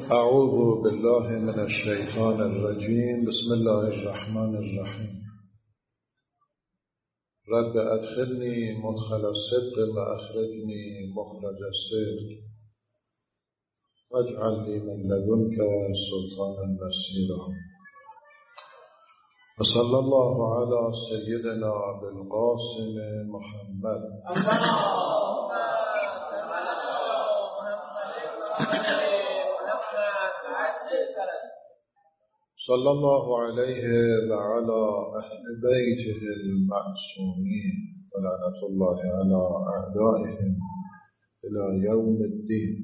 اعوذ بالله من الشیطان الرجیم. بسم الله الرحمن الرحیم. رب ادخلنی مدخل الصدق و اخرجنی مخرج الصدق واجعل لی من لدنک سلطانا نصیرا. وصلی الله علی سیدنا بالقاسم محمد صلی الله علیه و علی اهل بیته المعصومین و لعنت الله علی اعدائهم الی یوم الدین.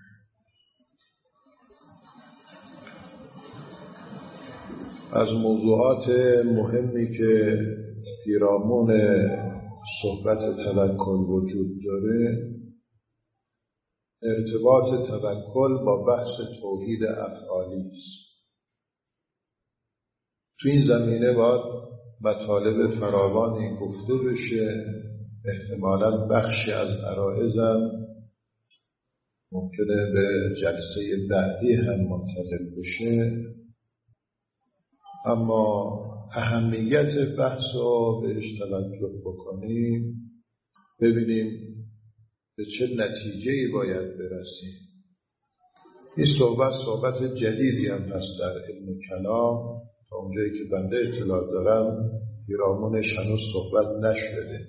از موضوعات مهمی که پیرامون صحبت توکل وجود داره ارتباط توکل با بحث توحید افعالی است. تو این زمینه باید مطالب فراوانی گفته بشه. احتمالاً بخشی از عرائضم ممکنه به جلسه بعدی هم منتقل بشه، اما اهمیت بحث رو بهش توجه بکنیم، ببینیم به چه نتیجه‌ای باید برسیم. این صحبت جدیدی هم هست در علم کلام. تا اونجایی که بنده اطلاع دارم پیرامونش هنوز صحبت نشده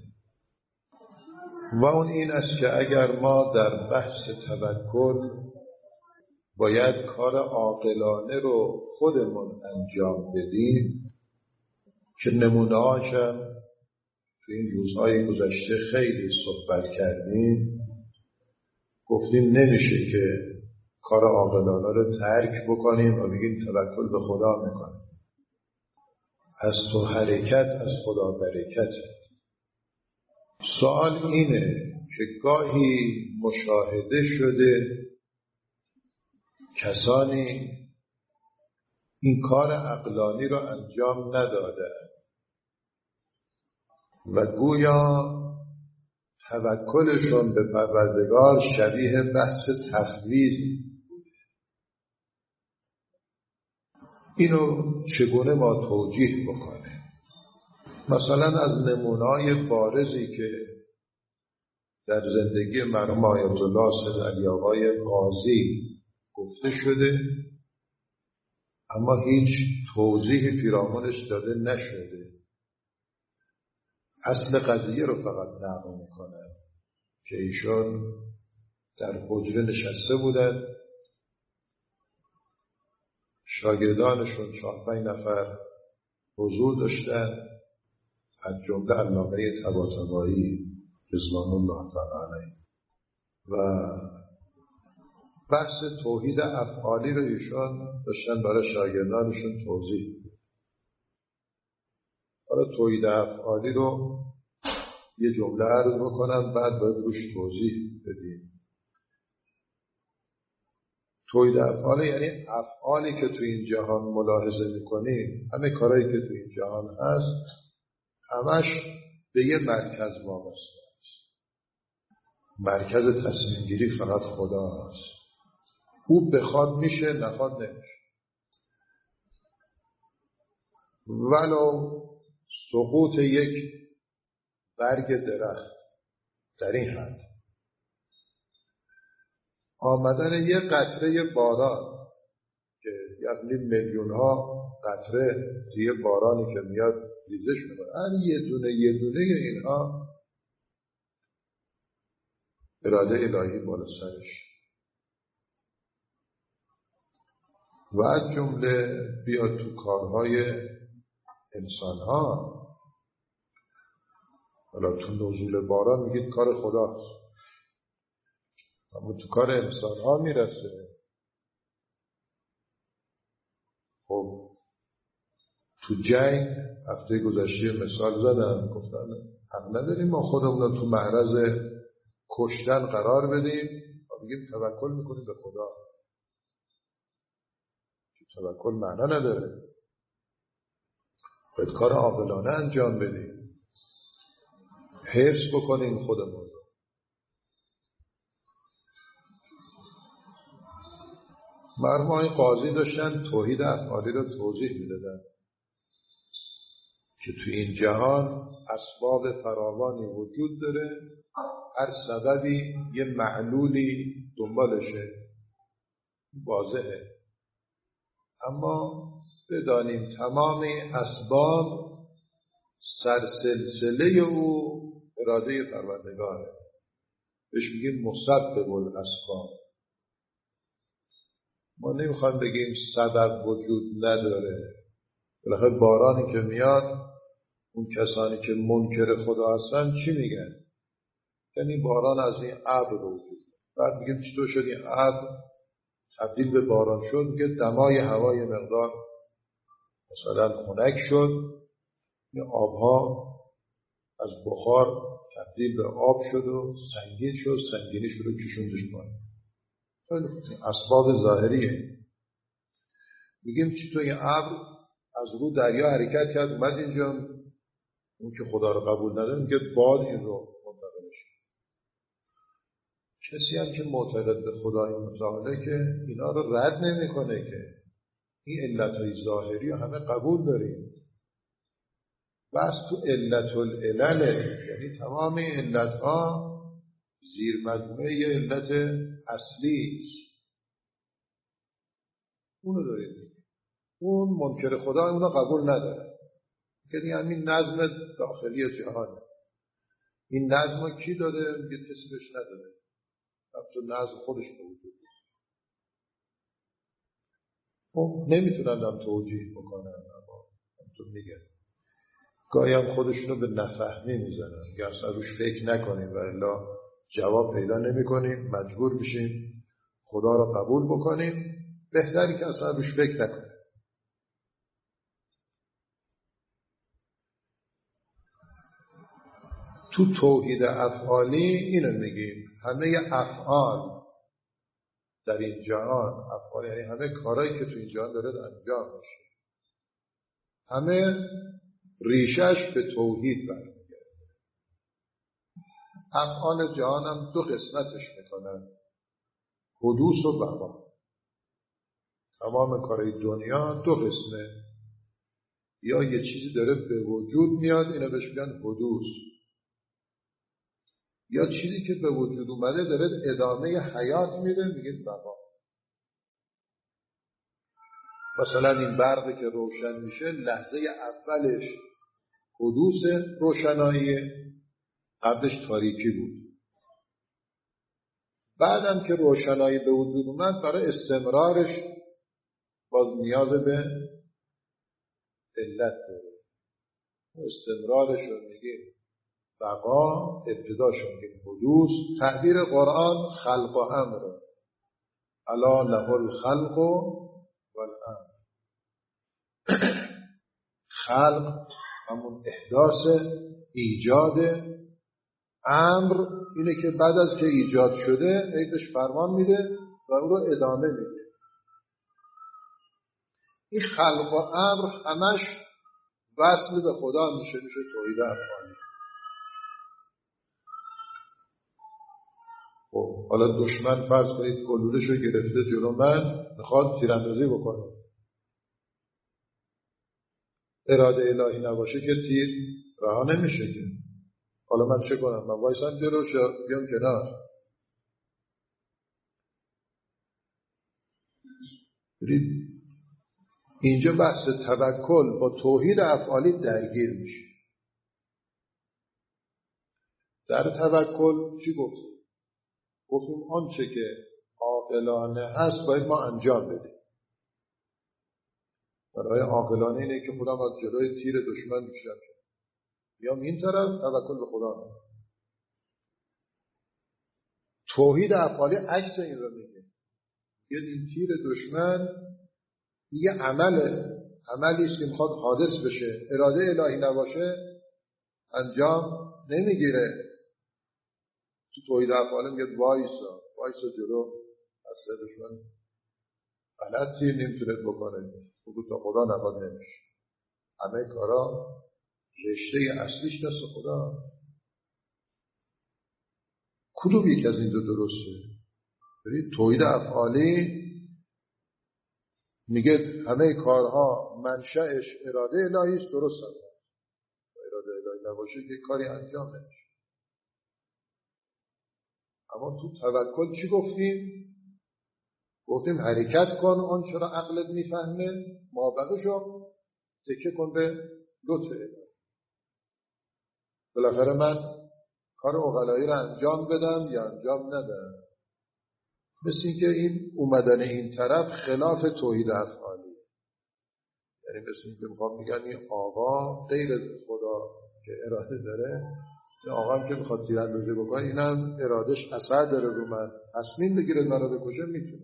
و اون این است که اگر ما در بحث توکل باید کار عاقلانه رو خودمون انجام بدیم که نمونه‌هاش هم تو این روزهای گذشته خیلی صحبت کردیم، گفتیم نمیشه که کار عاقلانه رو ترک بکنیم و بگیم توکل به خدا میکنیم. از تو حرکت از خدا برکت. سوال اینه که گاهی مشاهده شده کسانی این کار عقلانی رو انجام نداده و گویا توکلشون به پروردگار شبیه بحث تفویض. اینو چگونه ما توجیه بکنیم؟ مثلا از نمونه‌های بارزی که در زندگی مرحوم آیت الله سید علی آقای قاضی گفته شده اما هیچ توضیح پیرامونش داده نشده. اصل قضیه رو فقط نقل میکنه که ایشون در حجره نشسته بودن، شاگردانشون 4-5 نفر حضور داشتن، از جمله علامه طباطبایی رضوان الله تعالی علیه، و بحث توحید افعالی رو ایشون داشتن برای شاگردانشون توضیح میدن. حالا توحید افعالی رو یه جمله عرض بکنم بعد باید روش توضیح بدیم. توحید افعال یعنی افعالی که تو این جهان ملاحظه میکنیم، همه کارهایی که تو این جهان هست همش به یه مرکز وابسته است. مرکز تصمیم گیری فقط خدا هست. او بخواد میشه، نخواد نمیشه. ولو سقوط یک برگ درخت در این حد، آمدن یک قطره باران که یعنی میلیون ها قطره توی بارانی که میاد ریزش میکنه، هر یه دونه اینها اراده الهی بالا سرش. و از جمله بیاد تو کارهای انسان ها. حالا تو نزول باران میگید کار خداست، اما تو کار انسان ها میرسه. خب تو جنگ هفته گذشته مثال زدم، گفتن حق نداریم ما خودمون رو تو معرض کشتن قرار بدیم و بگیم توکل میکنیم به خدا. توکل معنا نداره. باید کار عاقلانه انجام بدیم، حفظ بکنیم خودمون رو. مرحوم آقای قاضی داشتن توحید افعالی رو توضیح میدادن که تو این جهان اسباب فراوانی وجود داره، هر سببی یه معلولی دنبالشه، واضحه. اما بدانیم تمام اسباب سرسلسله او اراده پروردگاره، بهش میگیم مسبب الاسباب. ما نمیخوایم بگیم سبب وجود نداره. بالاخره بارانی که میاد، اون کسانی که منکر خدا هستن چی میگن؟ یعنی باران از این ابر وجود. بعد میگیم چطور شد این ابر تبدیل به باران شد؟ میگه دمای هوای مقدار مثلا خنک شد، این آبها از بخار تبدیل به آب شد و سنگین شد، سنگینی شد و کشوندش پایین. اسباب ظاهریه. میگیم چطور این ابر از رو دریا حرکت کرد اومد اینجا؟ اون که خدا رو قبول نداره میگه باد این رو منتقل شد. کسی هم که معتقد به خدای متعاله که اینا رو رد نمیکنه که این علتهای ظاهری رو همه قبول داریم. بس تو علت العلل، یعنی تمام علتها زیر مجموعه یه علت اصلی اونو داریم. اون منکر خدا اونو قبول نداره، یعنی همین نظم داخلی جهانه. این نظم رو کی داده؟ میگه کسی بهش نداره، تو نظم خودش موجود. خب نمیتونن هم توجیه بکنن، اما همطور میگن گاهی هم خودشونو به نفهمی میزنن، اگه اصلا روش فکر نکنیم و الا جواب پیدا نمیکنیم، مجبور میشیم خدا رو قبول بکنیم، بهتری که اصلا روش فکر نکنیم. تو توحید افعالی اینو میگیم، همه افعال در این جهان، افعال یعنی همه کارهایی که تو این جهان داره انجام میشه، همه ریشش به توحید برمیگرده. افعال جهان هم دو قسمتش میکنن، حدوث و بقا. تمام کارهای دنیا دو قسمه، یا یه چیزی داره به وجود میاد، اینو بهش میگن حدوث، یا چیزی که به وجود اومده داره ادامه حیات میده، میگه بقا. مثلا این برقی که روشن میشه لحظه اولش حدوث روشنایی، قبلش تاریکی بود. بعدم که روشنایی به وجود اومد، برای استمرارش باز نیاز به علت داره. استمرارش رو میگیم بقا، ابتداش رو میگیم حدوث. تعبیر قرآن خلق و امر، الا له الخلق والامر. خلق همون احداث، ایجاد. امر اینه که بعد از که ایجاد شده بهش فرمان میده و او رو ادامه میده. این خلق و امر همش وصل به خدا میشه توحید افعالی. خب حالا دشمن فرض کنید گلوله‌شو گرفته جلو من، میخواد تیراندازی بکنه. اراده الهی نباشه که تیر رها نمیشه که. حالا من چه کنم؟ من وایسم جلوش یا بیام کنار؟ اینجا بحث توکل با توحید افعالی درگیر میشه. در توکل چی گفتیم؟ گفتیم آنچه که عاقلانه هست باید ما انجام بدیم. برای عاقلانه اینه که خودم از جلوی تیر دشمن میشم، بیام این طرف، توکل به خدا. توحید افعالی عکس این رو میگه. این تیر دشمن یه عملی است که میخواد حادث بشه، اراده الهی نباشه انجام نمیگیره. تو توحید افعالی میگه وایسا جلو اصلا دشمن غلط تیر نمیتونه بکنه، خود تا خدا نباد نمیشه. همه کارا رشته اصلیش دست خدا. کدوم یک از این دو درسته؟ توحید افعالی میگه همه کارها منشأش اراده الهی است، درست است. اراده الهی نباشه که کاری انجام نمیشه. اما تو توکل چی گفتیم؟ گفتیم حرکت کن اون چرا عقلت میفهمه، مابقیشو تکیه کن به لطف الهی. بالاخره من کار عقلایی رو انجام بدم یا انجام ندم. مثل این که این اومدن این طرف خلاف توحید افعالی، یعنی مثل این که میخوام میگن این آقا غیر از خدا که اراده داره، این آقا هم که میخواد تیراندازی بکنه اینم ارادش اثر داره رو من، تصمیم بگیره مرا بکشه میتونه،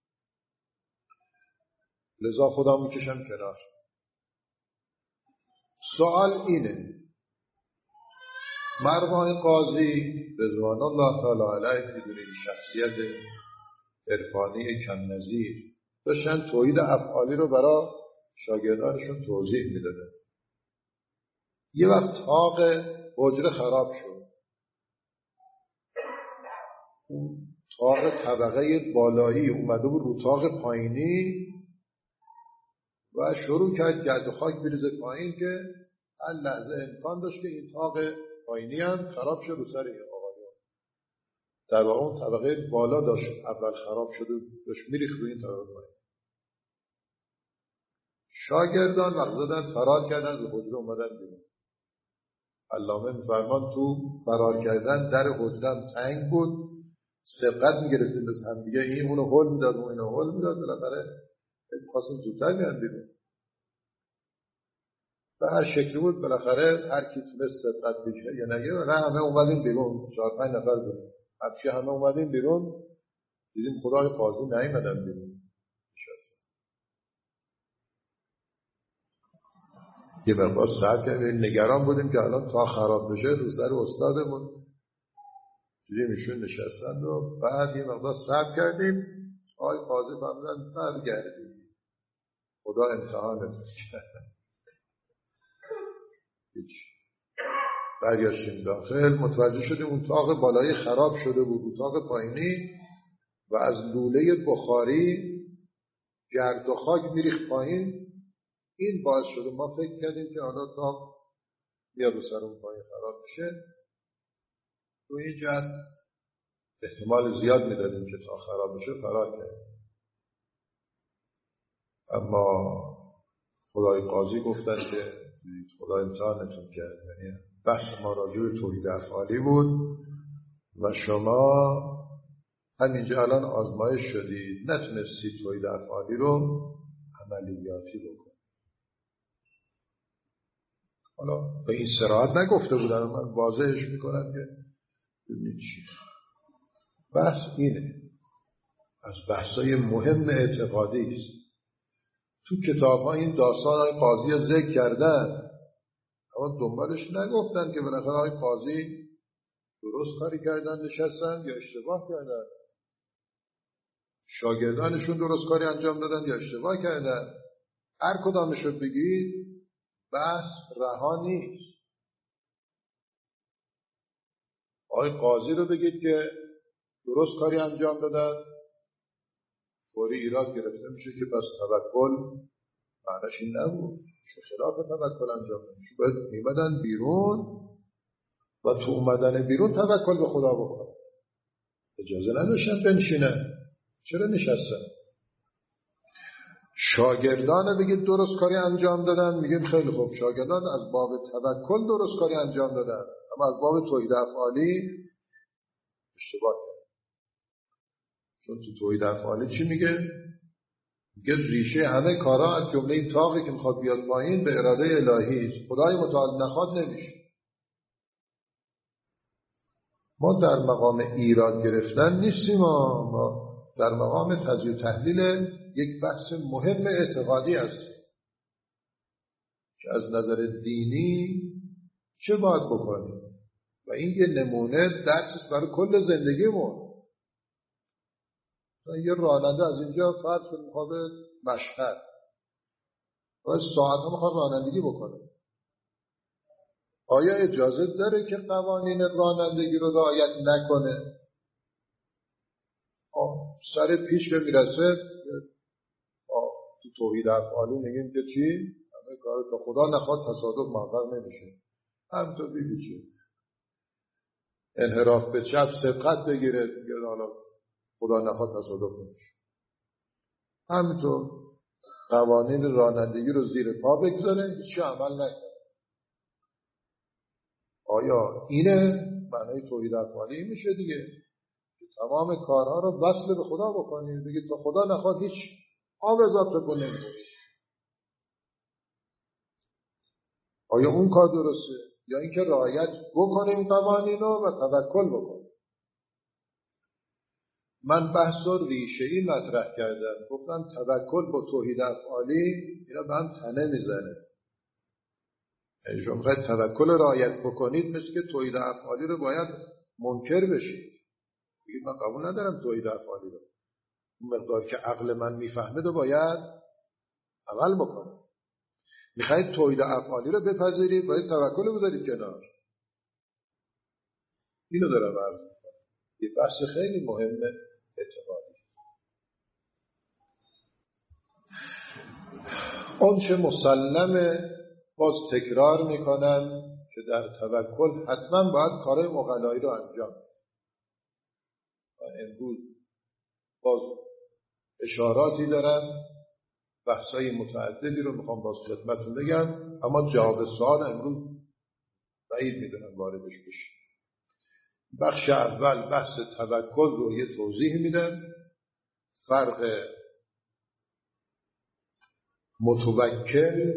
لذا خدا میکشم کنار. سوال اینه، مرحوم قاضی رضوان الله تعالی علیه بدون این شخصیت عرفانی کم نظیر داشتن توحید افعالی رو برای شاگردانشون توضیح میدادن. یه وقت طاق حجره خراب شد، اون طاق طبقه بالایی اومده بود رو طاق پایینی و شروع کرد گرد و خاک بریزه پایین که هر لحظه امکان داشت که این طاق پایینی هم خراب شد رو سر این آقایان. در واقع اون طبقه بالا داشت اول خراب شده، داشت میریخت روی این طبقه پایین. شاگردان وقت زدن فرار کردن، به حجره اومدن بیرون. علامه میفرمان تو فرار کردن در حجرم تنگ بود، سبقت میگرفتیم بس هم دیگه، این اونو هول میداد اون اینو هول میداد، بالاخره خواستیم زودتر بیان بیرون. به هر شکلی بود بالاخره هر کی تونست سبقت بگیره یا نگه، و همه اومدیم بیرون، 4-5 نفر بیرون. همچی همه اومدیم بیرون، دیدیم خدای قاضی نیومدن بیرون. یه مقدار ساعت کردیم، نگران بودیم که الان تا خراب بشه رو سر استادمون. دیدیم ایشون نشستند و بعد یه مقدار صبر کردیم، آقای قاضی فرمودن برگردیم، خدا امتحانت کرد. هیچ. برگشتیم داخل، متوجه شدیم اون طاق بالایی خراب شده بود، اون طاق پایینی و از لوله بخاری گرد و خاک میریخت پایین. این باعث شده ما فکر کردیم که حالا طاق میاد رو سر اون پایین خراب میشه. تو این جهت احتمال زیاد میدادیم که تا خراب بشه فرار کردیم. اما خدای قاضی گفتن که خدا امتحانتون کرد، یعنی بحث ما راجع به توحید افعالی بود و شما همینجا الان آزمایش شدید، نتونستید توحید افعالی رو عملیاتی بکنید. حالا به این صراحت نگفته بودن، من واضحش میکنم که ببینید چی بحث اینه، از بحثای مهم اعتقادی است. تو کتاب ها این داستان های قاضی ذکر کردن، اما دنبالش نگفتن که بالاخره های قاضی درست کاری کردن نشستن یا اشتباه کردن، شاگردانشون درست کاری انجام دادن یا اشتباه کردن. هر کدامشو بگید بحث رها نیست. آقای قاضی رو بگید که درست کاری انجام دادن، فوری ایراد گرفته میشه که بس توکل معنیش این نبود، چه خلاف توکل انجام دادن، باید میمدن بیرون و تو اومدن بیرون توکل به خدا بکنن. اجازه نداشتن بنشینن، چرا نشستن؟ شاگردان بگید درست کاری انجام دادن، میگیم خیلی خوب، شاگردان از باب توکل درست کاری انجام دادن، اما از باب توحید افعالی اشتباه کردن. چون تو توحید افعالی چی میگه؟ میگه ریشه همه کارا از جمله این طاقی که میخواد بیاد پایین به اراده الهی است، خدای متعال نخواد نمیشه. ما در مقام ایراد گرفتن نیستیم، ما در مقام تجزیه و تحلیل یک بحث مهم اعتقادی است که از نظر دینی چه باید بکنیم و این یه نمونه درس است برای کل زندگیمون. یه راننده از اینجا فرض کنیم میخواد مشهد، باید ساعت‌ها میخواد رانندگی بکنه، آیا اجازه داره که قوانین رانندگی رو رعایت نکنه؟ سر پیش که میرسه تو توحید افعالی میگیم که چی؟ همه کار تا خدا نخواد تصادف محقق نمیشه. همینطور بیشه انحراف به چپ سبقت بگیره دیگه حالا خدا نخواد تصادف نمیشه. همینطور قوانین رانندگی رو زیر پا بگذاره هیچ عمل نکنه. آیا اینه معنی توحید افعالی؟ میشه دیگه تمام کارها رو وصل به خدا بکنیم دیگه تا خدا نخواد هیچ آب اضافه کنیم. آیا اون کار درسته یا اینکه رعایت بکنیم قوانین رو و توکل بکنیم؟ من بحث رو ریشه‌ای مطرح کردم، گفتم توکل با توحید افعالی اینا به هم تنه میزنه. یعنی شما باید توکل رعایت بکنید مثل که توحید افعالی رو باید منکر بشید. من قبول ندارم توحید افعالی رو. اون مقدار که عقل من میفهمه رو باید عمل بکنم. میخواید توحید افعالی رو بپذیرید باید توکل رو بذارید کنار. اینو دارم عرض میکنم. یه بحث خیلی مهمه اعتقادی. اون چه مسلمه باز تکرار میکنم که در توکل حتما باید کار عقلایی رو انجام. امروز باز اشاراتی دارم، بحثای متعددی رو میخوام باز خدمتتون بگم، اما جواب سوال امروز بعید میدونم واردش بشیم. بخش اول بحث توکل رو یه توضیح میدم. فرق متوکل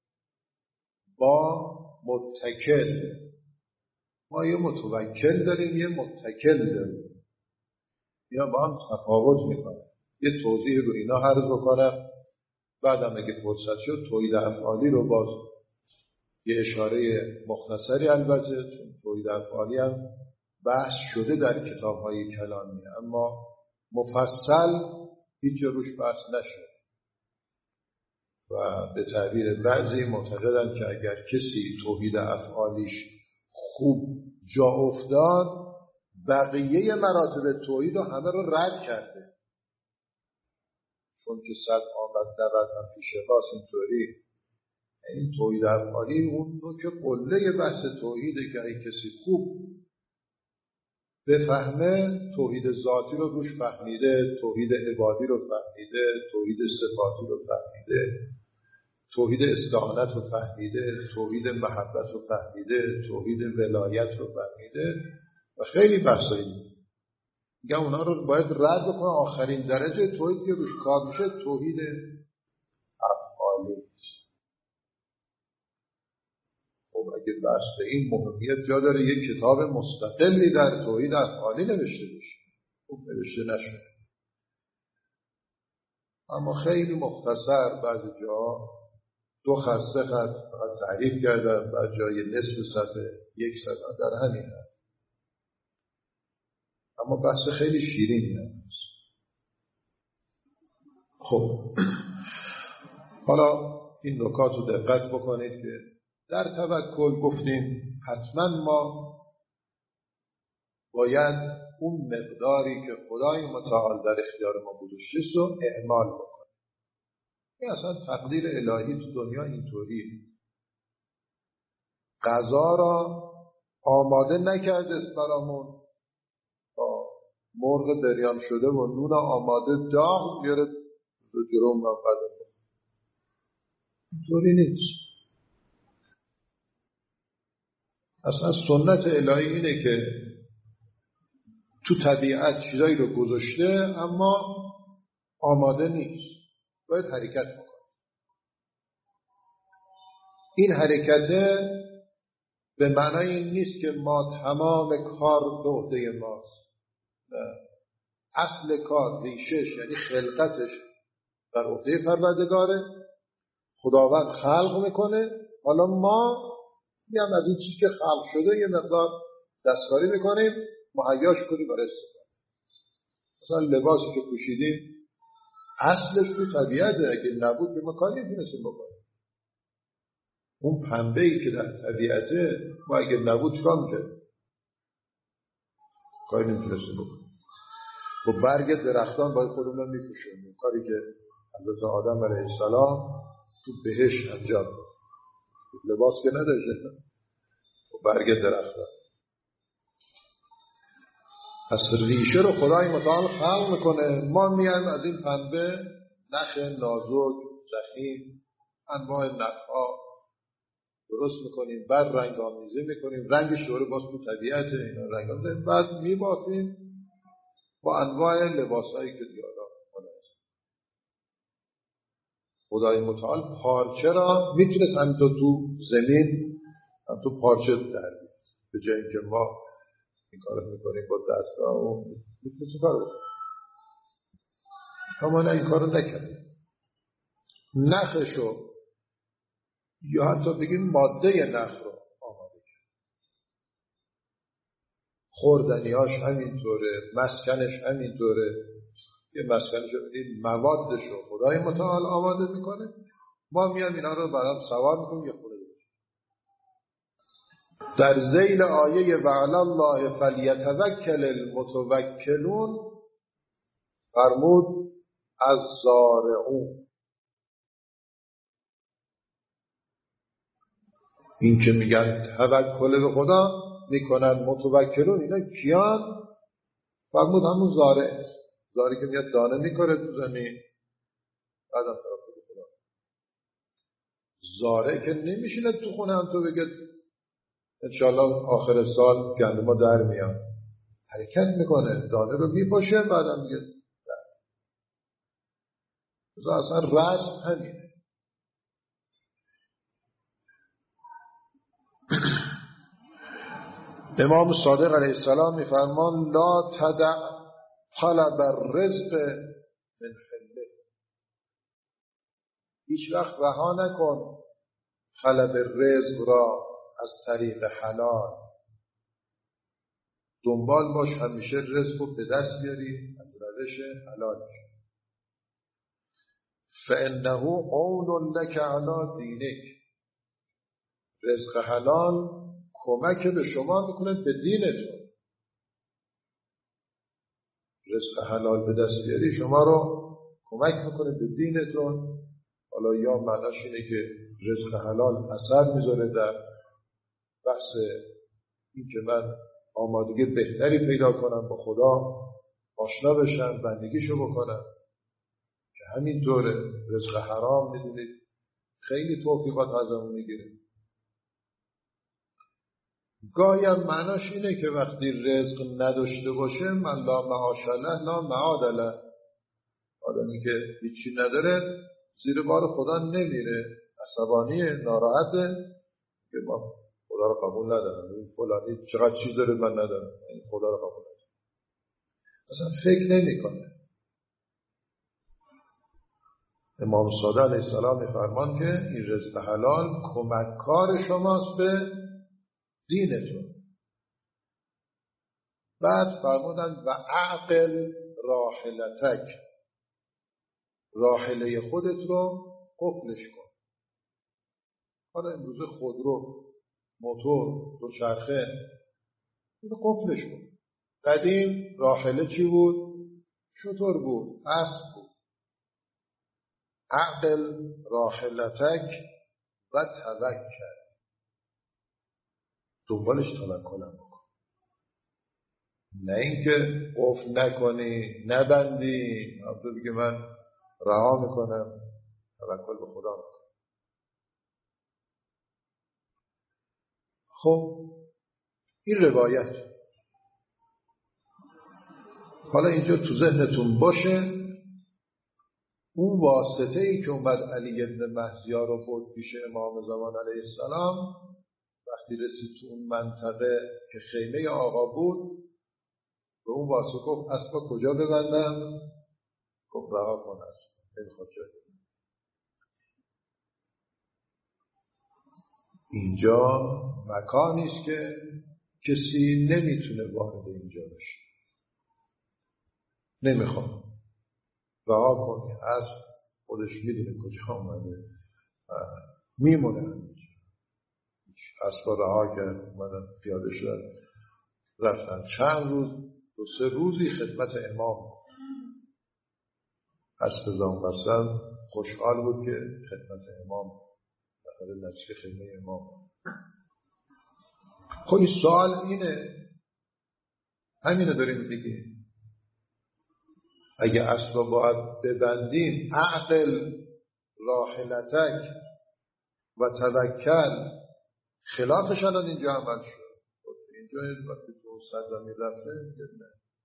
با متکل. ما یه متوکل داریم یه متکل داریم، اینا با هم تفاوت میکنه. یه توضیح رو اینا عرض بکنم، بعدم اگه فرصت شد توحید افعالی رو باز یه اشاره مختصری، البته چون توحید افعالی هم بحث شده در کتاب‌های کلامی اما مفصل هیچ روش بحث نشد و به تعبیر بعضی معتقدند که اگر کسی توحید افعالیش خوب جا افتاد بقیه مراتب توحید رو همه رو رد کرده، چون که 100 آمد 90 هم پیش راست. اینطوری این توحید افعالی اون رو که قله بحث توحیده که اگه کسی خوب بفهمه توحید ذاتی رو روش فهمیده، توحید عبادی رو فهمیده، توحید صفاتی رو فهمیده، توحید استعانت رو فهمیده، توحید محبت رو فهمیده، توحید ولایت رو فهمیده و خیلی بحثایی میگم اونا رو باید رد بکنه. آخرین درجه توحید که روش کار میشه توحید افعالی. خب اگه بحث به این مهمیت جا داره یک کتاب مستقلی در توحید افعالی نوشته بشه. خب نوشته نشده، اما خیلی مختصر بعضی جا 2 خط 3 خط فقط تعریف کردن، بعد جای نصف صفحه 1 صفحه در همین هست. اما بحث خیلی شیرینی هست. خب حالا این نکات رو دقت بکنید که در توکل گفتیم حتما ما باید اون مقداری که خدای متعال در اختیار ما گذاشته رو اعمال بکنیم. این اصلا تقدیر الهی تو دنیا اینطوری. غذا را آماده نکرده برامون تا مرغ بریان شده و نون آماده داغ بیاره رو جلوم را قدم. اینطوری نیست. اصلا سنت الهی اینه که تو طبیعت چیزایی رو گذاشته اما آماده نیست، باید حرکت بکنه. این حرکت به معنای این نیست که ما تمام کار به عهده ماست. نه. اصل کار، ریشش یعنی خلقتش در عهده پروردگاره. خداوند خلق میکنه، حالا ما میام از این چیزی که خلق شده یه مقدار دستکاری میکنیم، مهیاش کنیم برای استفاده. مثلا لباسی که پوشیدیم اصلش تو طبیعته، اگه نبود که ما کاری نمیتونستیم بکنیم. اون پنبه‌ای که در طبیعته ما اگه نبود چیکار می‌کردیم؟ کاری نمیتونستیم بکنیم. با برگ درختان باید خودمون میپوشونیم، کاری که حضرت آدم علیه السلام تو بهشت انجام داد. لباس که نداشته، برگ درخت داد. پس ریشه رو خدای متعال خلق میکنه. ما میایم از این پنبه نخ نازک، ضخیم، انواع نخها درست میکنیم، بعد رنگ آمیزی میکنیم، رنگش دوره باز تو طبیعت اینا رنگ آمیزی، بعد میبافیم با انواع لباسایی که دیالا خدای متعال پارچه را میتونست هم تو زمین هم تو پارچه در بیاد، به جای اینکه ما این کارو میکنیم با دستا و میتونست کار بکنیم. اما نه، این کارو نکردیم. نخشو یا حتی بگیم ماده نخ رو آماده کرد. خوردنیاش همینطوره، مسکنش همینطوره. یه مسکنش رو بگیم موادش رو خدای متعال آماده میکنه، ما میام اینا رو برام سوار میکنیم یه خونه بگیم. در ذیل آیه وعلی الله فلیتوکل المتوکلون فرمود از زارعون. این که میگن توکل به خدا میکنن متوکلون، اینا کیان؟ فرمود همون زارع، زاری که میاد دانه میکاره تو زمین بعدم توکل به خدا. زارع که نمیشینه تو خونه هم تو بگه انشاءالله آخر سال گندما در میاد، حرکت میکنه، دانه رو میپاشه بعدم میگه اصلا رسم همینه. امام صادق علیه السلام میفرمان لا تدع طلب الرزق من حله. هیچ وقت رها نکن طلب رزق را از طریق حلال. دنبال باش همیشه رزق رو به دست بیاری از روش حلال. فانه عون لک علی دینک. رزق حلال کمک به شما میکنه به دینتون. رزق حلال به دست بیاری شما رو کمک میکنه به دینتون. حالا یا معناش اینه که رزق حلال اثر میذاره در بحث این که من آمادگی بهتری پیدا کنم با خدا، آشنا بشم، بندگیشو بکنم، که همینطوره. رزق حرام میدونید خیلی توفیقات ازمون میگیره. گاهی هم معناش اینه که وقتی رزق نداشته باشه من لا معاش له لا معاد له. آدمی که هیچی نداره زیر بار خدا نمیره، عصبانیه، ناراحته که ما خدا رو قبول ندارم، این فلانی چقدر چیز داره من ندارم، این خدا رو قبول ندارم، اصلا فکر نمیکنه. امام صادق علیه السلام میفرمان که این رزق حلال کمککار شماست به دینتون. بعد فرمودن و عقل راحلتک. راحله خودت رو قفلش کن. حالا امروزه خودرو، موتور، دوچرخه، اینو قفلش کن. قدیم راحله چی بود؟ شتر بود، اسب بود. عقل راحلتک و توکل. دنبالش توکلم بکن، نه اینکه قفل نکنی، نبندی، تو بگی من رها میکنم، توکل به خدا میکنم. خب این روایت حالا اینجا تو ذهنتون باشه. اون واسطه ای که اومد علی ابن مهدیه رو برد پیش امام زمان علیه السلام، وقتی رسید تو اون منطقه که خیمه آقا بود، به اون واسطه گفت اسبا کجا ببندم؟ گفت رها کن اسب، نمیخواد جای ببندم. اینجا مکانی است که کسی نمیتونه وارد اینجا بشه. نمیخواد، رها کنی. اسب خودش میدونه کجا آمده، میمونه همینجا. اسبا رها کرد، اومدن پیاده شدن رفتن. چند روز، 2-3 روزی خدمت امام. اسب زانقصر خوشحال بود که خدمت امام داخل نزدیک خیمه امام. خب این سوال اینه، همینه داریم میگیم، اگه اسب باید ببندیم اعقل راحلتک و توکل، خلافش الان اینجا عمل شد. اینجا وقتی تو سرزمین رفته نه،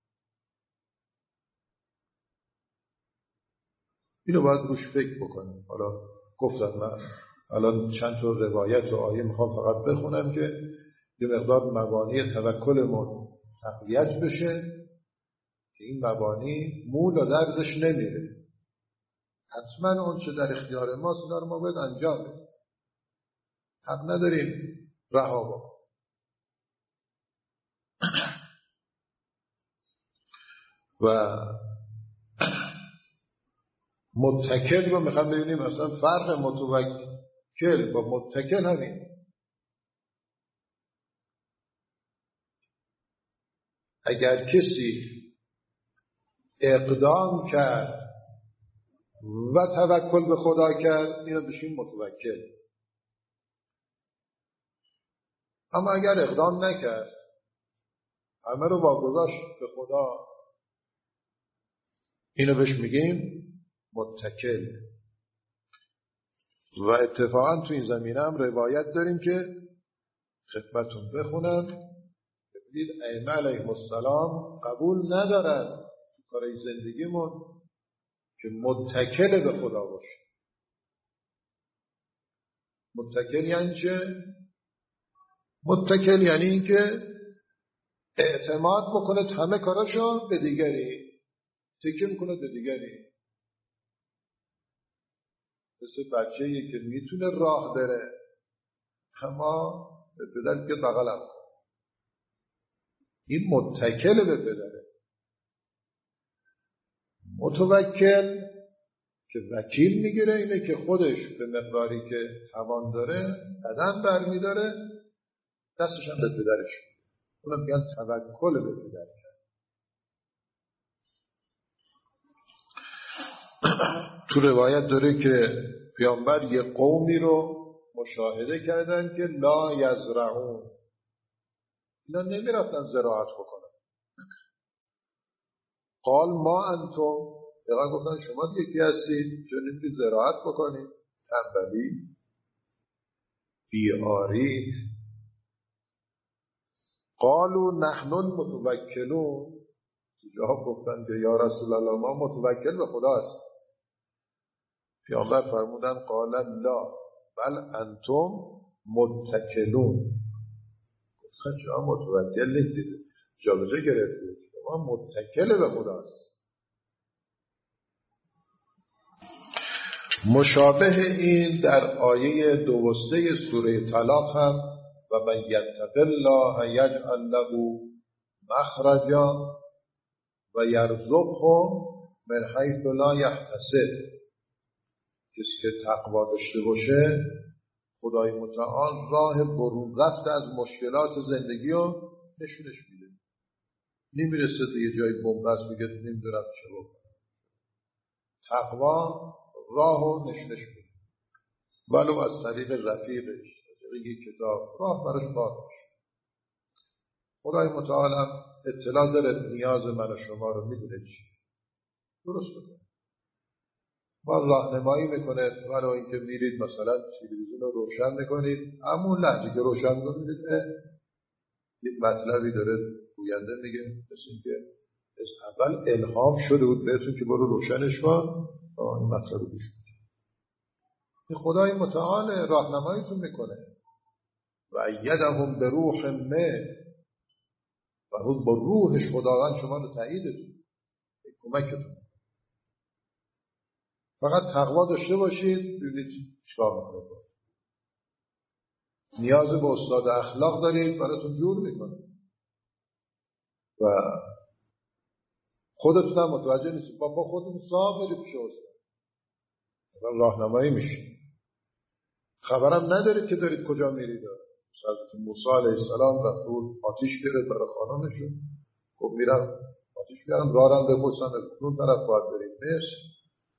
اینو باید روش فکر بکنیم. حالا گفتم من الان چند تا روایت و آیه میخوام فقط بخونم که یه مقدار مبانی توکلمون تقویت بشه که این مبانی مول و درزش نمیره. حتما اون چه در اختیار ماست اینا رو ما باید انجام بدیم، حق نداریم رها بکنیم. و متکل رو میخوام ببینیم مثلا فرق متوکل با متکل همین. اگر کسی اقدام کرد و توکل به خدا کرد اینو بشیم متوکل. اما اگر اقدام نکرد، همه رو واگذاشت به خدا، اینو بهش میگیم متکل. و اتفاقا تو این زمینه هم روایت داریم که خدمتون بخونم. ببینید ائمه علیهم السلام قبول ندارن تو کارهای زندگیمون که متکل به خدا باشه. متکل یعنی چه؟ متکل یعنی این که اعتماد بکنه همه کاراشو به دیگری، تکیه میکنه به دیگری. مثل بچه‌ای که میتونه راه بره اما به پدر که بغلم کن، این متکل به پدره. متوکل که وکیل میگیره اینه که خودش به مقداری که توان داره قدم برمیداره، دستش هم به پدرش، اونم میگن توکل به پدر. تو روایت داره که پیامبر یه قومی رو مشاهده کردن که لا یزرعون، اینا نمیرفتن زراعت بکنن. قال ما انتم، پیغمبر گفتن شما یکی هستید چون نمیتونید زراعت بکنید، تنبلی، بیارید. قالوا نحن المتوکلون، جواب گفتن که یا رسول الله ما متوکل به خدا هستیم. پیامبر فرمودن قال لا بل انتم متکلون، گفتن شما متوکل نیستید، جابجا گرفتید، شما متکل به خدا هستید. مشابه این در آیه 2 سوره طلاق هم و من یتق الله یجعل له مخرجا و یرزقه من حیث لا یحتسب. کسی که تقوا داشته باشه خدای متعال راه برون رفت از مشکلات زندگی رو نشونش میده. نمیرسه یه جای بنبست میگه نمیدونم چه بکنم. تقوا راهو نشونش میده، ولو از طریق رفیقش، از طریق یک کتاب، راه براش باز میشه. خدای متعال هم اطلاع داره نیاز من و شما رو، میدونه چی درست بکنه، باز راهنمایی میکنه. ولو اینکه میرید مثلا تلویزیون رو روشن میکنید، همون لحظه که روشن میکنید یک مطلبی داره گوینده میگه مثل اینکه از اول الهام شده بود بهتون که برو روشنش کن، این مطلب رو گوش کنید. خدای متعال راهنماییتون میکنه. و ایدهم به روح منه، و اون با روحش خداوند شما رو تاییدتون کمکتون. فقط تقوا داشته باشید، ببینید چیکار میکنه. نیاز به استاد اخلاق دارید، براتون جور میکنه و خودتون هم متوجه نیستید، با خودتون صاف برید پیش استاد، راهنمایی میشید، خبرم ندارید که دارید کجا میرید. حضرت موسی علیه السلام رفت بود آتیش گرفت برای خانمشون، خب میرم آتیش بیارم، رارم بپرسن از کدوم طرف باید برید. مصر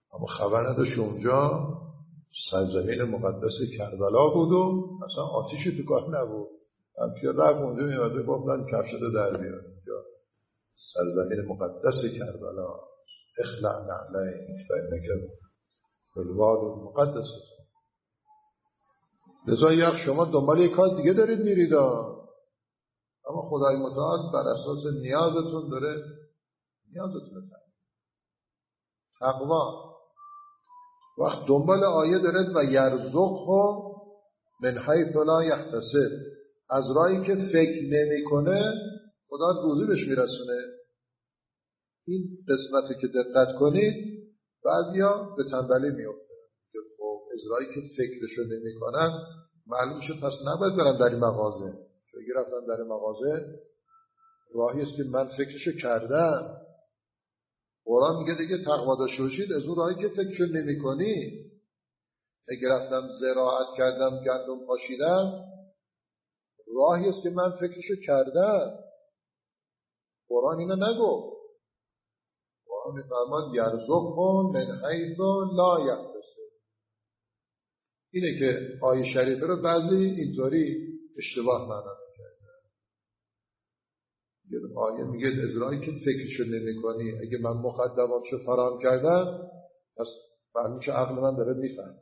اما خبر نداشت اونجا سرزمین مقدس کربلا بود و اصلا آتیشی تو کار نبود. هم که رفت اونجا میمده گفتن کفشت در بیاد. اونجا سرزمین مقدس کربلا، اخلع نعلین فانک بالواد المقدس. لذا یک شما دنبال یک کار دیگه دارید میرید، اما خدای متعال بر اساس نیازتون داره نیازتون تقوا. وقت دنبال آیه دارد و یرزقه من حیث لا یحتسب، از راهی که فکر نمیکنه خدا روزی بهش میرسونه. این قسمتی که دقت کنید بعضیا به تنبلی میفته که خب از راهی که فکرشو نمیکنن معلوم شد پس نباید برم در این مغازه، چون اگه رفتم در این مغازه راهی است که من فکرشو کردم. قرآن میگه دیگه تقوا داشته باشید از اون راهی که فکرشو نمیکنی. اگه رفتم زراعت کردم گندم پاشیدم راهی است که من فکرشو کردم. قرآن اینو نگو. قرآن میفرماد یرزقه من حیث لا یحتسب. اینه که آیه شریفه رو بعضی اینطوری اشتباه معنا میکنه. آیه میگه از راهی که فکرشو نمیکنی، اگه من مقدماتشو فراهم کردم پس معلوم که عقل من داره میفهمه.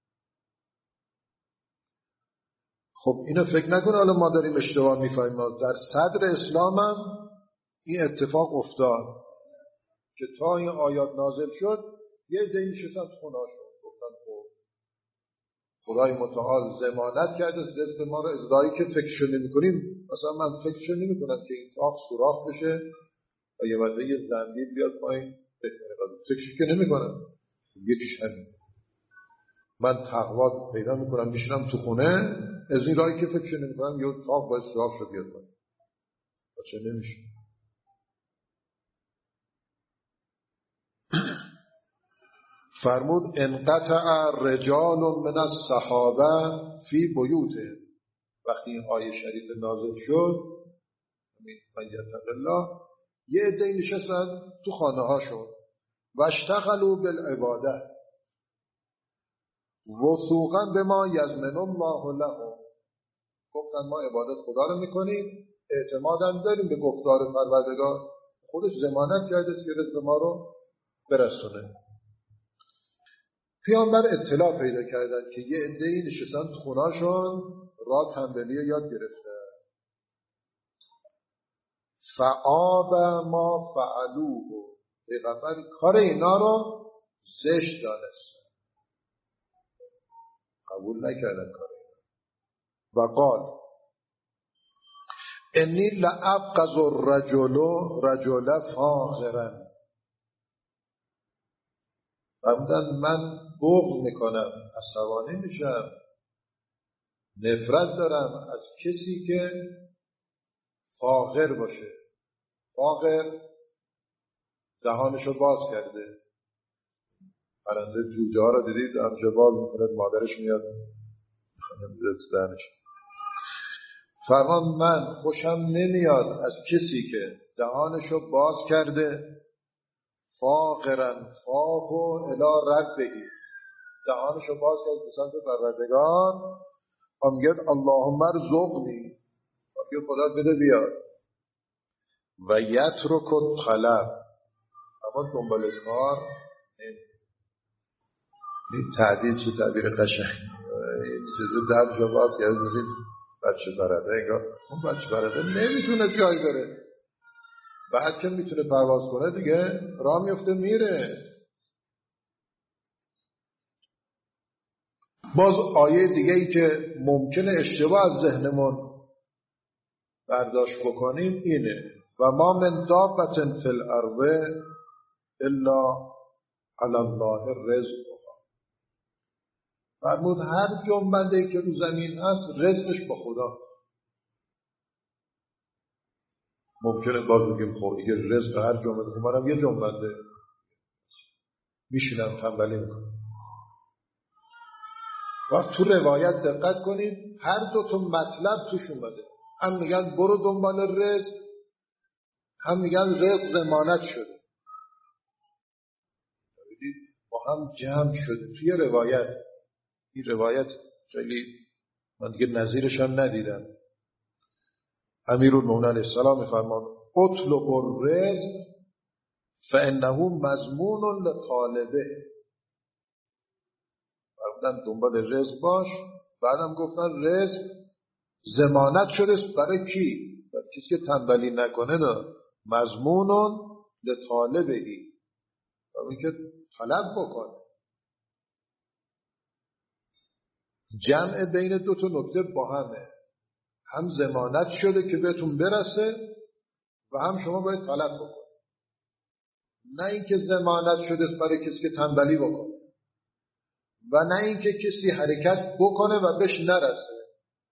خب اینو فکر نکن حالا ما داریم اشتباه میفهمیم. در صدر اسلام هم این اتفاق افتاد که تا این آیات نازل شد یه عده نشستن تو خونه‌هاشون گفتن خب خدای متعال ضمانت کرده رزق ما رو از راهی که فکرشو نمی‌کنیم. مثلا من فکرشو نمی‌کنم که این تاق سوراخ بشه و یه وقته یه زنبیل بیاد پایین فکرشو که نمی‌کنم. یکیش همین من تقوا پیدا می‌کنم میشینم تو خونه از این راهی که فکرشو نمی‌کنم یه تاق باید سوراخ شد بیاد پایین. چه نمیشه. فرمود انقطع رجال من الصحابه فی بیوته. وقتی این آیه شریف نازل شد من یتق الله یه عده نشستن تو خانه هاشون و اشتغلوا بالعباده وثوقا بما یضمن الله لهم. گفتن ما عبادت خدا رو میکنیم، اعتمادم داریم به گفتار پروردگار، خودش ضمانت کرده که رزق ما رو برسونه. پیامبر اطلاع پیدا کردن که یه عده‌ای نشستن تو خونه‌شون راه تنبلی یاد گرفته. فعاب ما فعلوه، پیغمبر کار اینا رو زشت دانست، قبول نکردن کار اینا. و قال انی لابغض الرجل فاخرا. من بغض میکنم، عصبانی میشم، نفرت دارم از کسی که فاخر باشه. فاخر دهانشو باز کرده. پرنده جوجه ها رو دیدید دهانشو باز میکنه مادرش میاد دهنش. فرمان من خوشم نمیاد از کسی که دهانشو باز کرده فاخرن فاهو الی ربه، دهانشو باز کرد به سمت پروردگار و میگه اللهم ارزقنی، میگه خدا بده بیاد. و یترک الطلب، اما دنبال کار این تعدیل چه تعبیر قشنگ. این چیزو درجا باز کرد دیدید بچه برده انگار اون بچه برده نمیتونه جای بره، بعد که میتونه پرواز کنه دیگه راه میفته میره. باز آیه دیگه ای که ممکنه اشتباه از ذهنمون برداشت بکنیم اینه و ما من دابة فی الارض الا علی الله رزقها. فرمود هر جنبنده‌ای که رو زمین هست رزقش با خدا. ممکنه باز بگیم خب اگه رزق هر جنبنده، خب منم یه جنبنده میشینم تنبلی میکنم. وقت تو روایت دقت کنید هر دو تا مطلب توش اومده، هم میگن برو دنبال رزق، هم میگن رزق ضمانت شده. با هم جمع شد توی روایت. این روایت خیلی من دیگه نظیرش هم ندیدم. امیرالمومنین علیه السلام می‌فرماد اطلب الرزق فانه مضمون لطالبه. فرمودن دنبال رزق باش. بعدم گفتن رزق ضمانت شده برای کی؟ برای کسی که تنبلی نکنه. نه مضمون لطالبه ای، برای که طلب بکنه. جمع بین دو تا نکته با همه، هم ضمانت شده که بهتون برسه و هم شما باید طلب بکنید. نه اینکه ضمانت شده برای کسی که تنبلی بکنه و نه اینکه کسی حرکت بکنه و بهش نرسه.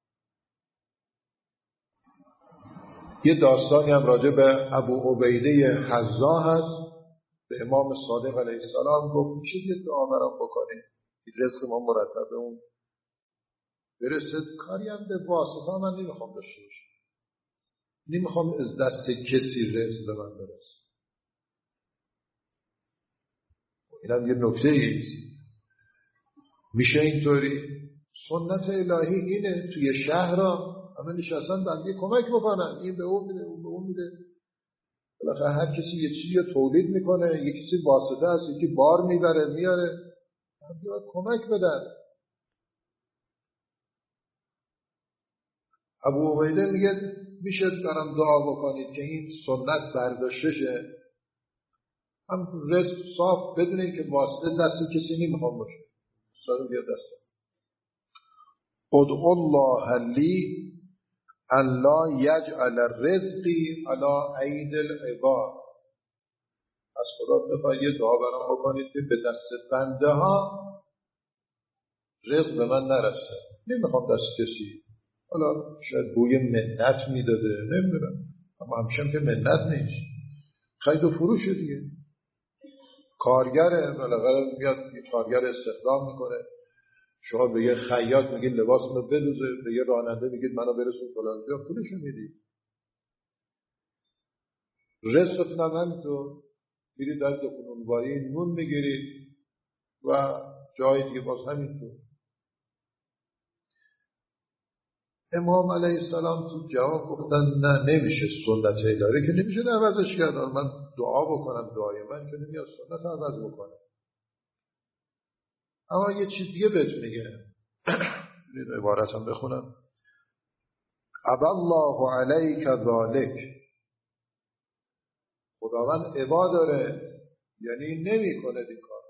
یه داستانی هم راجع به ابو عبیده حذا هست. به امام صادق علیه السلام گفت میشه یه دعا برام بکنید رزق ما مرتبه اون برسه. کاری هم به واسطه من نمیخوام داشته باشم، نمیخوام از دست کسی رزق به من برسه. اینم یه نکته ایست. میشه اینطوری؟ سنت الهی اینه توی شهر همه نشستن بنده کمک بکنن، این به اون میده اون به اون میده. بالاخره هر کسی یه چیزی تولید میکنه، یه کسی واسطه هست، یکی بار میبره میاره، همه باید کمک بدن. ابو عبیده میگه میشه برام دعا بکنید که این سنت برداشته شه، هم رزق صاف بدون اینکه واسطه دست کسی نمیخوام باشه. سال بیا دست ادعو الله لی ان لا یجعل رزقی علی اید العباد. از خدا بخواید یه دعا برام بکنید که به دست بنده ها رزق به من نرسه. نمیخوام دست کسی. حالا شاید بوی منت میداده نمیدونم، اما همشم که منت نیست، خرید و فروشه دیگه. کارگره بالاخره میاد کارگر استخدام میکنه. شما به یه خیاط میگید لباس رو بدوزه، به یه راننده میگید منو برسون فلان جا، پولشو میدید. رزقتون هم همینطور، میرید از دکونونواری نون میگیرید و جای دیگه باز همینطور. امام علیه السلام تو جواب گفتن نه نمیشه، سنت الهی که نمیشه عوضش کرد. من دعا بکنم دعای من که نمیاد سنت عوض بکنه. اما یه چیز دیگه بهت میگه، این عبارتم بخونم. ابا الله علیک ذالک. خداوند عبا داره، یعنی نمی کنه این کار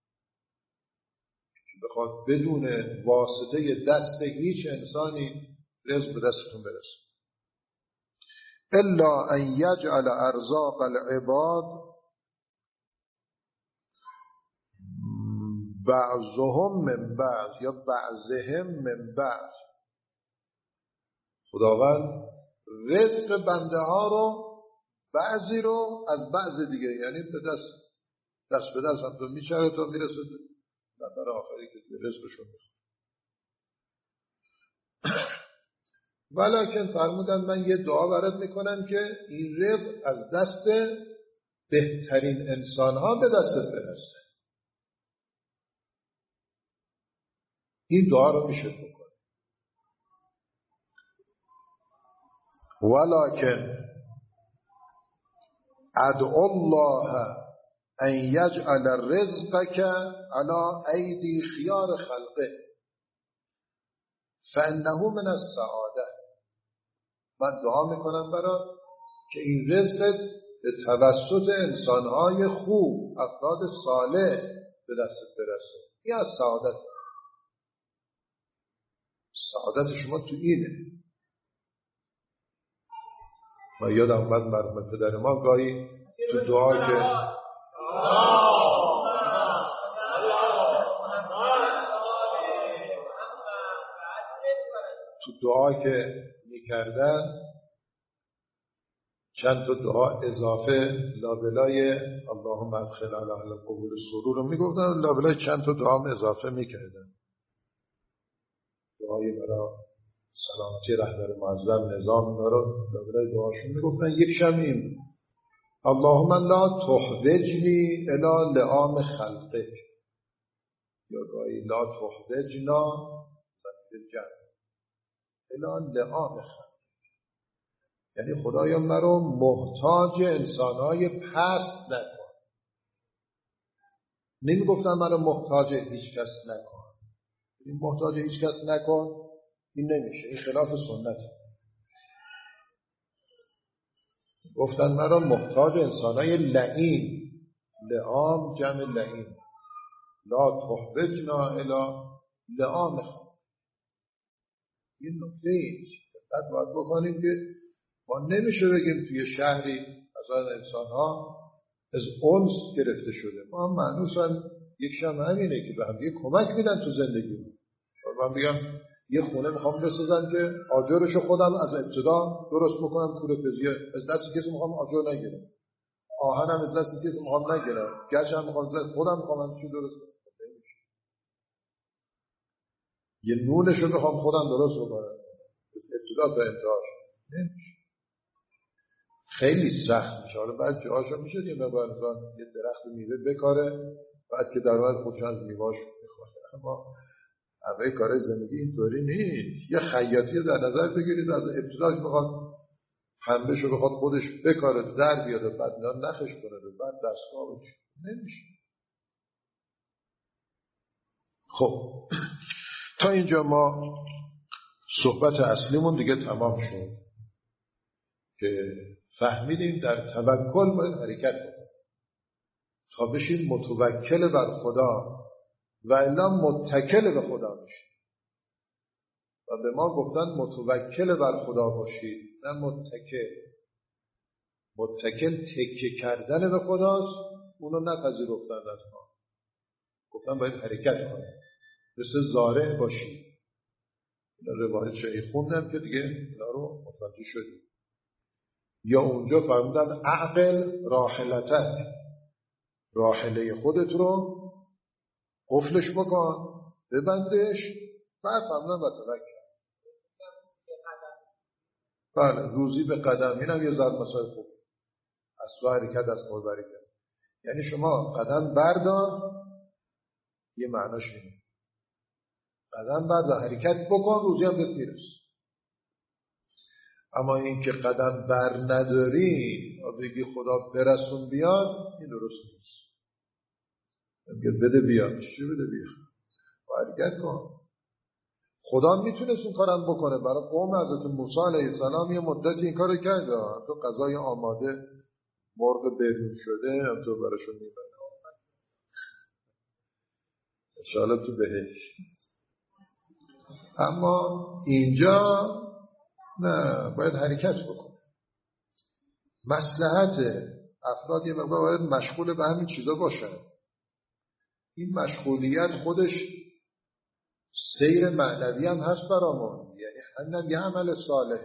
که بخواد بدون واسطه دست هیچ انسانی رزق به دستتون برسه. الا ان یجعل ارزاق العباد بعضهم من بعض یا بعضهم من بعض. خداوند رزق بنده ها رو بعضی رو از بعض دیگه، یعنی به دست به دست هم تو میچره تا میرسه نفر آخری که رزقشون میخواد. ولیکن فرمودن من یه دعا برات میکنم که این رزق از دست بهترین انسان ها به دستت برسه. این دعا رو میشه بکنه. ولیکن ادعو الله ان یجعل رزقک علی ایدی خیار خلقه فانه من السعاده. من دعا میکنم برات که این رزقت به توسط انسانهای خوب، افراد صالح به دستت برسه. این از سعادت. سعادت شما تو اینه. ما یادم بعد مرحوم پدر ما گاهی تو دعا که میکردن چند تا دعا اضافه لابلای اللهم ادخل علی القبور سرور رو میگفتن، لابلای چند تا دعا هم اضافه میکردن. دعای برای سلامتی رهبر معظم نظام رو لابلای دعاشون میگفتن. یکیش هم این اللهم لا تحوجنی الی لعام خلقک. یا گاهی لا تحوجنا زمین جمع الا لعام خلق، یعنی خدایا مرا محتاج انسانهای پست نکن. نمیگفتن مرا محتاج هیچ کس نکن. این محتاج هیچ کس نکن این نمیشه، این خلاف سنته. گفتن مرا محتاج انسانهای لعین، لعام جمع لعین، لا تحوجنا الا لعام خلق. این نکته ایست دقت باید بکنیم که ما نمیشه بگیم توی شهری مثلا انسان‌ها از انس گرفته شده. ما هم معنوسا یکشم همینه که به هم دیگه کمک میدن تو زندگی. من بگم یه خونه میخوام بسازن که آجرشو خودم از ابتدا درست بکنم، کوره پزیه از دست کسی میخوام آجر نگیرم، آهنم از دست کسی میخوام نگیرم، گچم میخوام خودم میخوام چی درست کنم. یه نونشو میخوام خودم درست بکنم از ابتدا تا انتهاش نمیشه، خیلی سخت میشه. حالا بعد جاهاشو میشه یه مقدار انسان یه درخت میوه بکاره بعد که در واقع خودش از میوه‌اش بخوره، اما همه کار زندگی اینطوری نیست. یه خیاطی در نظر بگیرید از ابتداش بخواد پنبهشو بخواد خودش بکاره در بیاره بعد نخش کنه بعد دستگاه بشه نمیشه. خب تا اینجا ما صحبت اصلیمون دیگه تمام شد که فهمیدیم در توکل باید حرکت کنیم تا بشیم متوکل بر خدا و الا متکل به خدا بشیم. و به ما گفتن متوکل بر خدا باشید نه متکل. متکل تکیه کردن به خداست، اونو نپذیرفتن از ما، گفتن باید حرکت کنیم مثل زارع باشید. اینا روایت شیعی خوندم که دیگه اینا رو متوجه شدیم. یا اونجا فهمیدن عقل راحلتک، راحله خودت رو قفلش بکن ببندش بعد فهمیدن و توکل. بله روزی به قدم، اینم یه ضرب مثال خوب از تو حرکت از خود برکت. یعنی شما قدم بردار، یه معناش اینه قدم بردار حرکت بکن روزی هم بهت میرسه. اما این که قدم بر نداری و بگی خدا برسون بیاد این درست نیست. میگه بده بیاد، چی بده بیاد؟ حرکت کن. خدا میتونست اون کارم بکنه. برای قوم حضرت موسی علیه السلام یه مدتی این کارو کرد، تو غذای آماده مرغ برون شده هم تو براشون میبره انشاءالله تو بهش. اما اینجا نه، باید حرکت بکنه. مصلحت افراد یه مقدار باید مشغول به همین چیزا باشن. این مشغولیت خودش سیر معنوی هم هست برامون، یعنی همین یه عمل صالح.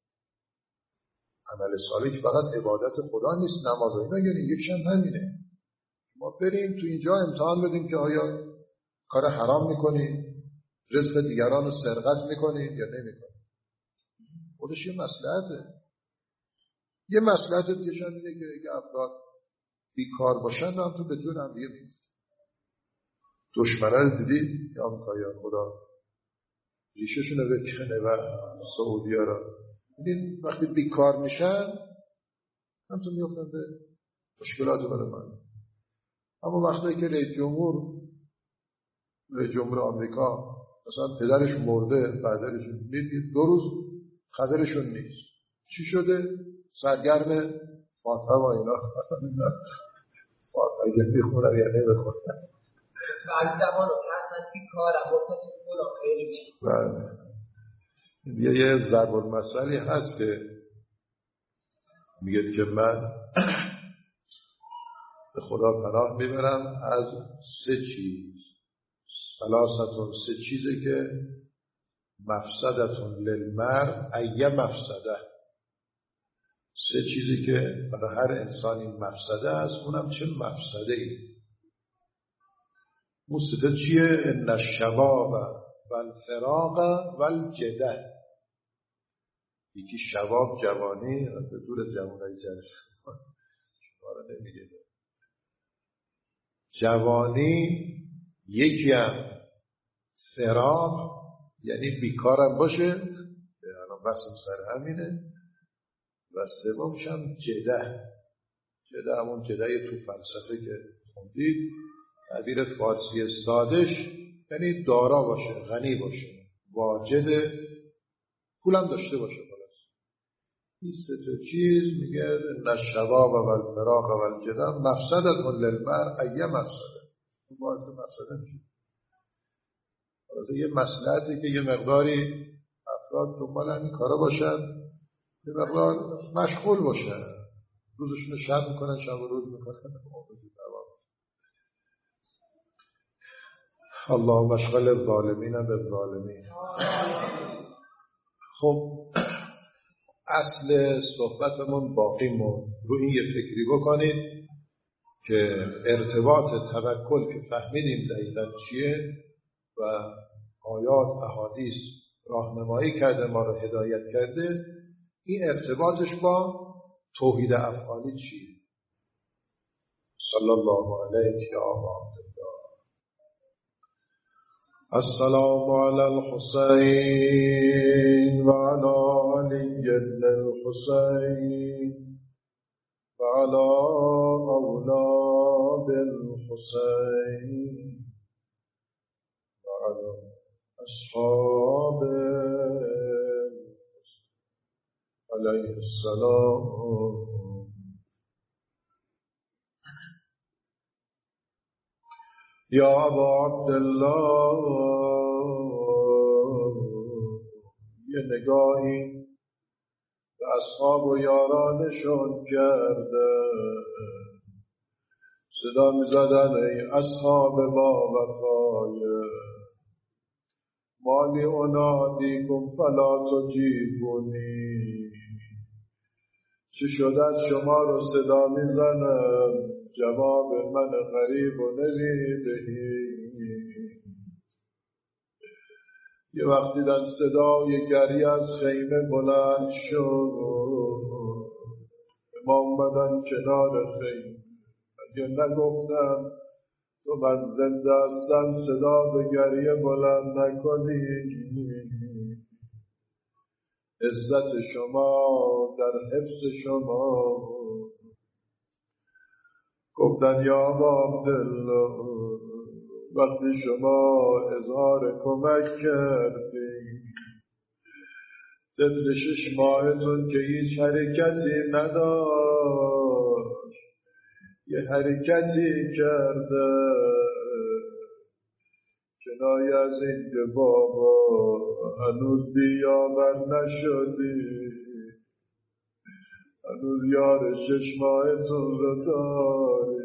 عمل صالح که فقط عبادت خدا نیست، نماز اینا، یعنی یکیش هم همینه. ما بریم تو اینجا امتحان بدیم که آیا کار حرام میکنید، رزق دیگران رو سرقت میکنید یا نمیکنید. خودش یه مصلحته. یه مصلحت دیگه هم اینه که اگه افراد بیکار باشن هم تو به جون هم دیگه میفته. دشمنان دیدید یا آمریکایی‌ها خدا ریششون رو بکنه و سعودی‌ها رو دیدین وقتی بیکار میشن هم تو میفتن به مشکلات برای من. اما وقتی که رئیس جمهور آمریکا مثلا پدرش مرده بعدشون میدید 2 روز خبرشون نیست چی شده، سرگرم فاتحه و اینا فاتحه که میخونن یا نمیخونن بعد زمان رو اصلا بیکارم وقتی بودم خیلی چی. بله یه ضرب المثلی هست که میگه که من به خدا پناه میبرم از 3 چیز، ثلاثتون 3 چیزه که مفسدتون للمرء ای مفسده، 3 چیزی که برای هر انسانی مفسده است، اونم چه مفسده ای. اون 3 چیه؟ ان الشباب و الفراق و الجده. یکی شباب جوانی، از دور جوانای جلسه شما رو نمیگه. جوانی یکی هم فراغ یعنی بیکارم باشه، بحثم سر همینه. و سومش هم جده همون جده تو فلسفه که خوندید، تعبیر فارسی سادش یعنی دارا باشه، غنی باشه، واجد، پولم داشته باشه. خلاص این سه تا چیز میگه نشباب و الفراغ و الجده مفسدت للمرء ای مفسده. باعث مفسده میشه. یه مصلحتی که یه مقداری افراد دنبال همین کارا باشن، یه مقدار مشغول باشن، روزشون شب میکنن، شب و روز میکنن. اللهم اشغل الظالمین بالظالمین. خب اصل صحبتمون باقی موند. رو این یه فکری بکنید که ارتباط توکل که فهمیدیم دقیقاً چیه و آیات احادیث راهنمایی کرده، ما رو هدایت کرده، این ارتباطش با توحید افعالی چیه؟ صلی الله علیه یا ابا عبدالله. السلام علی الحسین و علی علی بن الحسین و علی اولاد الحسین و علی اصحاب علیه السلام. یا ابا عبدالله، یه نگاهی به اصحاب و یارانشون کرده، صدا می زدن ای اصحاب با وفای، مالی انادیکم فلا تجیبونی، چه شد از شما رو صدا می زنم جواب من غریب و نمیدهی. یه وقت دیدن صدای گریه از خیمه بلند شد، ما اومدن کنار خیمه. اگه نگفتم تو من زنده هستم صدا به گریه بلند نکنی، عزت شما در حفظ شما. گفتن یا ابا عبدالله، وقتی شما اظهار کمک کردی، طفل 6 ماهتون که هیچ حرکتی نداشت یه حرکتی کرده، کنایه از این که بابا هنوز بیاور نشدی، هنوز یار 6 ماهتون رو داری.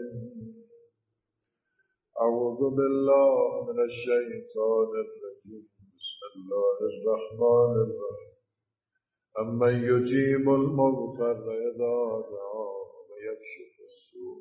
اعوذ بالله من الشیطان الرجیم. بسم الله الرحمن الرحیم. امن یجیب المضطر اذا دعاه ویکشف السوء،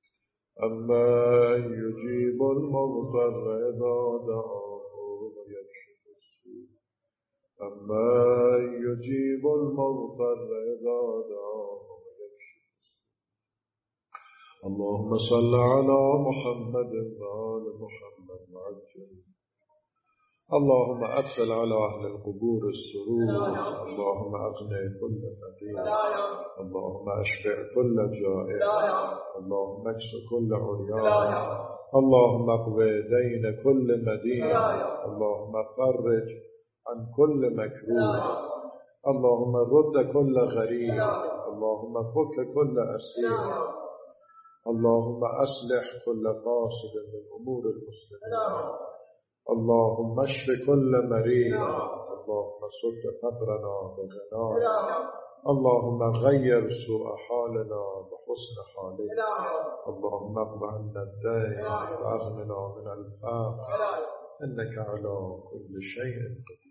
امن یجیب المضطر اذا دعاه ویکشف السوء، امن یجیب المضطر اذا دعاه ویکشف السوء. اللهم صل على محمد وآل محمد وعجل. اللهم أدخل على أهل القبور السرور، اللهم أغني كل فقير، اللهم أشبع كل جائع، اللهم اكس كل عريان، اللهم اقضي دين كل مدين، اللهم فرج عن كل مكروه، اللهم رد كل غريب، اللهم فك كل أسير، اللهم أصلح كل قاصد من أمور المسلمين، اللهم اشف كل مريض، اللهم سد فقرنا وغنانا، اللهم غير سوء حالنا بحسن حالنا، اللهم اقض عنا الدين واغننا من الفقر، إنك على كل شيء قدير.